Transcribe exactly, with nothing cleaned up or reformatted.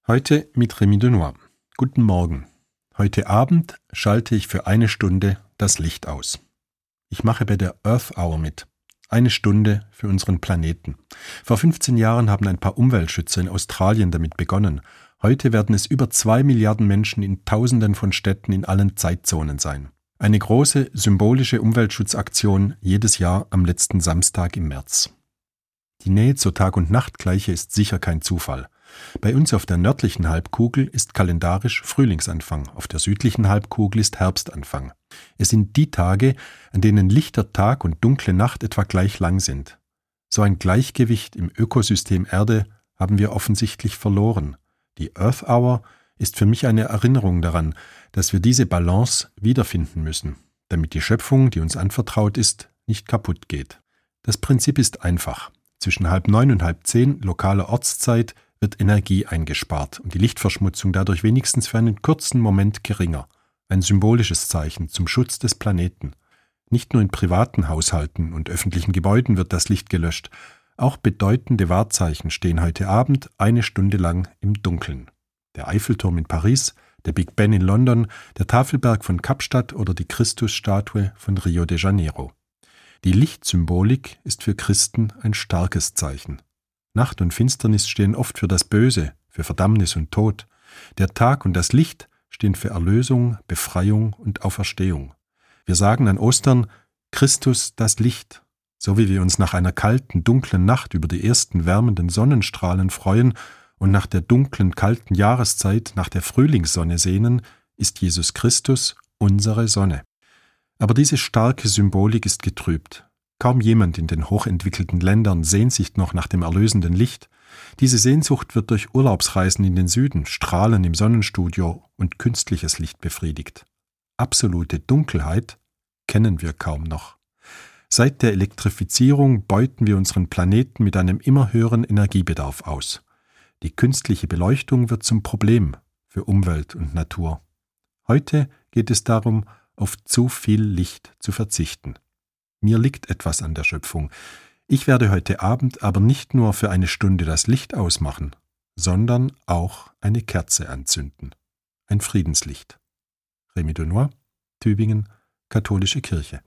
Heute mit Rémi Denoy. Guten Morgen. Heute Abend schalte ich für eine Stunde das Licht aus. Ich mache bei der Earth Hour mit. Eine Stunde für unseren Planeten. Vor fünfzehn Jahren haben ein paar Umweltschützer in Australien damit begonnen. Heute werden es über zwei Milliarden Menschen in Tausenden von Städten in allen Zeitzonen sein. Eine große, symbolische Umweltschutzaktion jedes Jahr am letzten Samstag im März. Die Nähe zur Tag- und Nachtgleiche ist sicher kein Zufall. Bei uns auf der nördlichen Halbkugel ist kalendarisch Frühlingsanfang, auf der südlichen Halbkugel ist Herbstanfang. Es sind die Tage, an denen lichter Tag und dunkle Nacht etwa gleich lang sind. So ein Gleichgewicht im Ökosystem Erde haben wir offensichtlich verloren. Die Earth Hour ist für mich eine Erinnerung daran, dass wir diese Balance wiederfinden müssen, damit die Schöpfung, die uns anvertraut ist, nicht kaputt geht. Das Prinzip ist einfach. Zwischen halb neun und halb zehn lokaler Ortszeit wird Energie eingespart und die Lichtverschmutzung dadurch wenigstens für einen kurzen Moment geringer. Ein symbolisches Zeichen zum Schutz des Planeten. Nicht nur in privaten Haushalten und öffentlichen Gebäuden wird das Licht gelöscht, auch bedeutende Wahrzeichen stehen heute Abend eine Stunde lang im Dunkeln. Der Eiffelturm in Paris, der Big Ben in London, der Tafelberg von Kapstadt oder die Christusstatue von Rio de Janeiro. Die Lichtsymbolik ist für Christen ein starkes Zeichen. Nacht und Finsternis stehen oft für das Böse, für Verdammnis und Tod. Der Tag und das Licht stehen für Erlösung, Befreiung und Auferstehung. Wir sagen an Ostern, Christus das Licht. So wie wir uns nach einer kalten, dunklen Nacht über die ersten wärmenden Sonnenstrahlen freuen und nach der dunklen, kalten Jahreszeit nach der Frühlingssonne sehnen, ist Jesus Christus unsere Sonne. Aber diese starke Symbolik ist getrübt. Kaum jemand in den hochentwickelten Ländern sehnt sich noch nach dem erlösenden Licht. Diese Sehnsucht wird durch Urlaubsreisen in den Süden, Strahlen im Sonnenstudio und künstliches Licht befriedigt. Absolute Dunkelheit kennen wir kaum noch. Seit der Elektrifizierung beuten wir unseren Planeten mit einem immer höheren Energiebedarf aus. Die künstliche Beleuchtung wird zum Problem für Umwelt und Natur. Heute geht es darum, auf zu viel Licht zu verzichten. Mir liegt etwas an der Schöpfung. Ich werde heute Abend aber nicht nur für eine Stunde das Licht ausmachen, sondern auch eine Kerze anzünden. Ein Friedenslicht. Rémi Denoy, Tübingen, Katholische Kirche.